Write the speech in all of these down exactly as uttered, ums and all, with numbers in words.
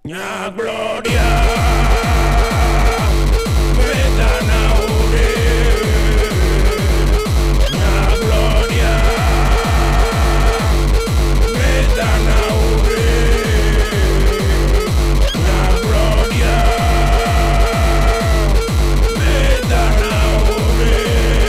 Nya gloria Vedana ore Nya gloria Vedana ore Nya gloria Vedana ore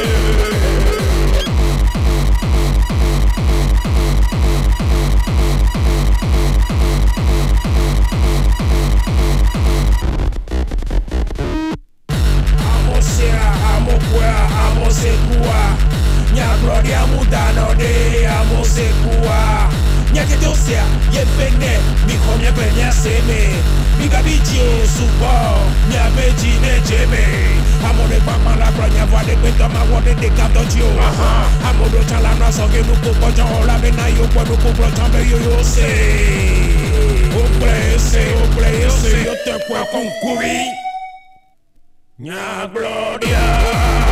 Amo sekua, nya gloria mudano de amo sekua, nya que Dios sea y pene, mi comia pene seme, mi gabidio supo, nya beji ne jeme, amo de papa la gloria voix de peto ma voix de canto dio, amo do chala no so que no poco jon la bena yo po no poco chambe yo yo se, o prese o prese yo te puedo concurrir, nya gloria.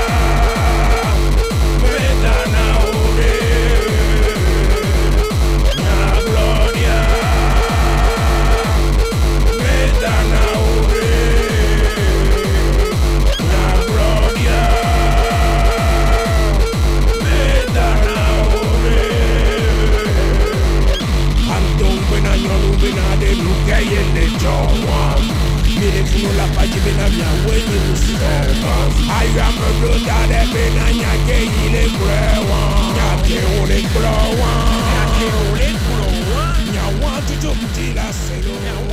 I am a good dad, and I can't eat it, bro. I can't eat it, bro. I can't eat it, bro. I want to do it, I say,